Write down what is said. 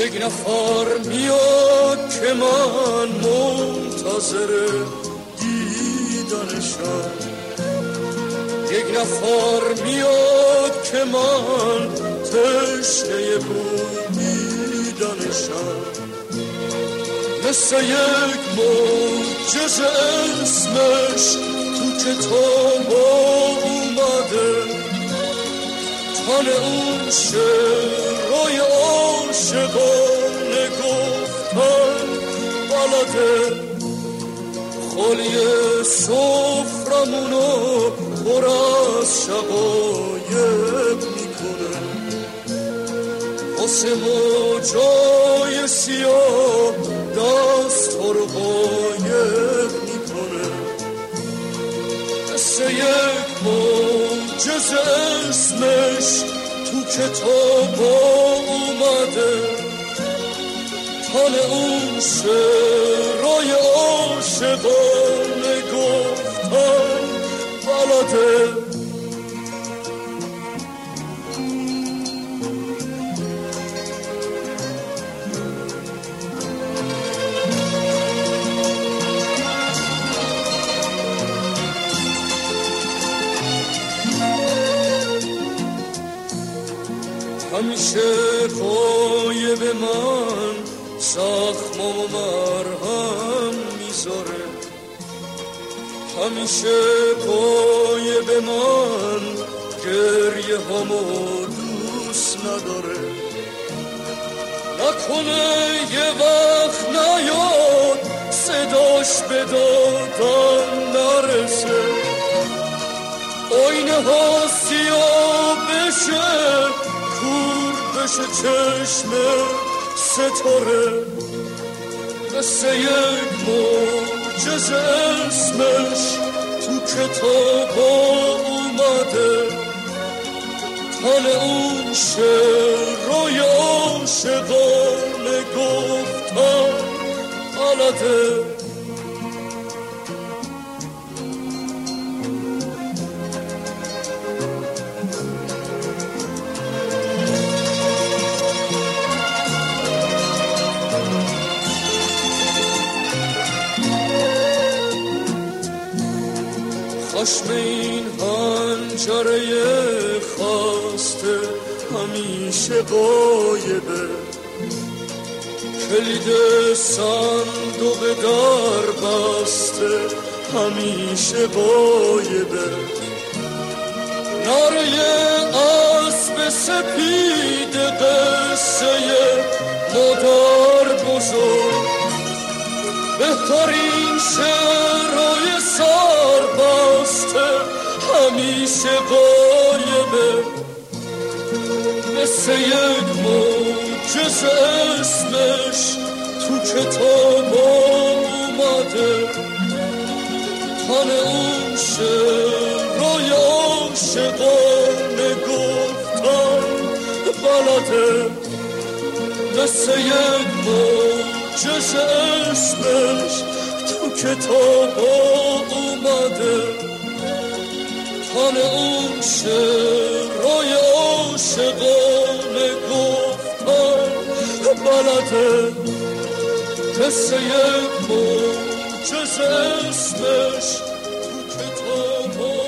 یک نفر میاد که من منتظر دیدنشم، یک نفر میاد که من تشنه بویدنشم، مثل یک معجزه اسمش تو کتاب اومده، تن اون شعرهای عاشقانه گفتن بلده، خالی سفرمونو پر از شقایق میکنه، واسه ما جای سیاه دست رو قایق میکنه، مثل یک معجزه اسمش تو کتاب اومده، تن اون شعرهای عاشقانه گفتن بلده. همیشه پای به من زخم و مرهم میذاره، همیشه پای به من گریه همو دوست نداره، نکنه یه وقت نیاد صداش به دادن نرسه، آینه ها سیاه بشه کور بشه چشم ستاره، مثل یک معجزه اسمش تو کتاب اومده، تن اون شعرهای عاشقانه گفتن بلده. خشم این حنجره خسته همیشه غایبه، کلید صندوق در بسته همیشه غایبه، نره اسب سپید قصه مادر بزرگ، بهترین شعرهای سربسته همیشه غایبه، مثل یک معجزه اسمش تو کتاب اومده، تن اون شعرهای عاشقانه گفتن بلده، مثل یک معجزه اسمش تو کتاب اومده، تن اون شعرهای عاشقانه گفتن بلده، مثل یک معجزه اسمش تو کتاب